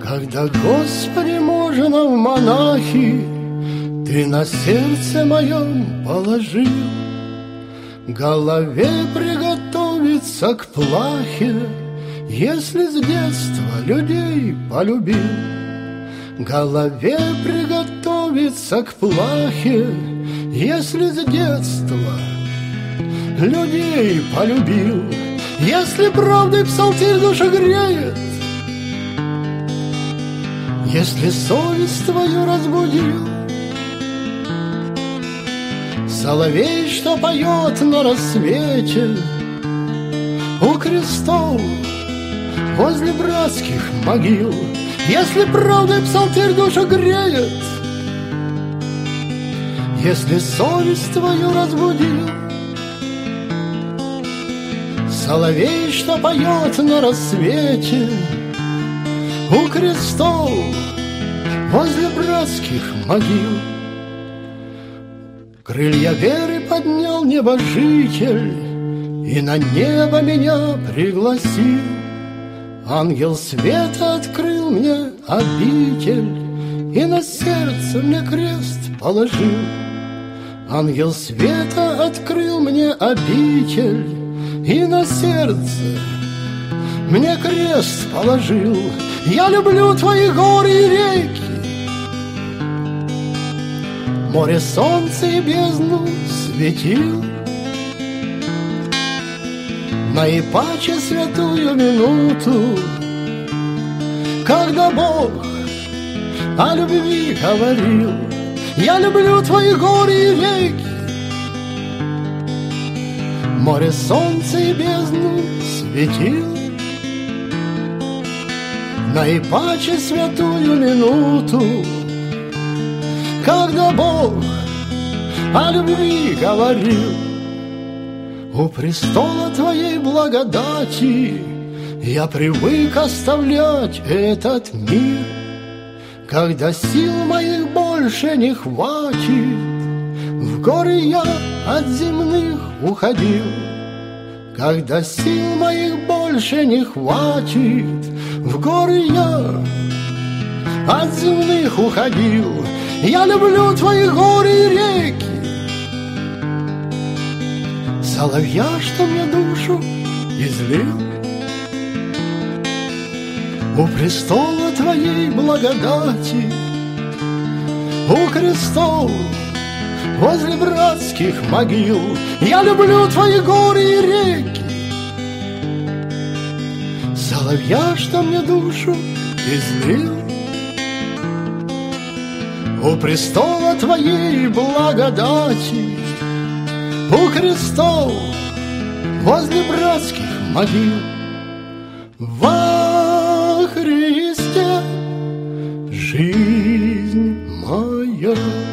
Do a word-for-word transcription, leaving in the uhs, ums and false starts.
Когда, Господи, можно в монахи Ты на сердце моем положил, голове приготовиться к плахе, если с детства людей полюбил. Голове приготовиться к плахе, если с детства людей полюбил. Если правдой псалтирь душу греет, если совесть твою разбудил, соловей, что поет на рассвете у крестов возле братских могил. Если правдой псалтирь душу греет, если совесть твою разбудил, соловей, что поет на рассвете у крестов возле братских могил. Крылья веры поднял небожитель и на небо меня пригласил. Ангел света открыл мне обитель и на сердце мне крест положил. Ангел света открыл мне обитель и на сердце мне крест положил. Я люблю твои горы и реки, море, солнце и бездну светил. Наипаче святую минуту, когда Бог о любви говорил. Я люблю твои горы и реки, море, солнце и бездну светил. Наипаче святую минуту, когда Бог о любви говорил. У престола твоей благодати я привык оставлять этот мир. Когда сил моих больше не хватит, в горы я от земных уходил. Когда сил моих больше не хватит, в горы я от земных уходил. Я люблю твои горы и реки, соловья, что мне душу излил. У престола твоей благодати, у крестов возле братских могил. Я люблю твои горы и реки, соловья, что мне душу излил. У престола твоей благодати, у крестов возле братских могил. Во Христе жизнь моя.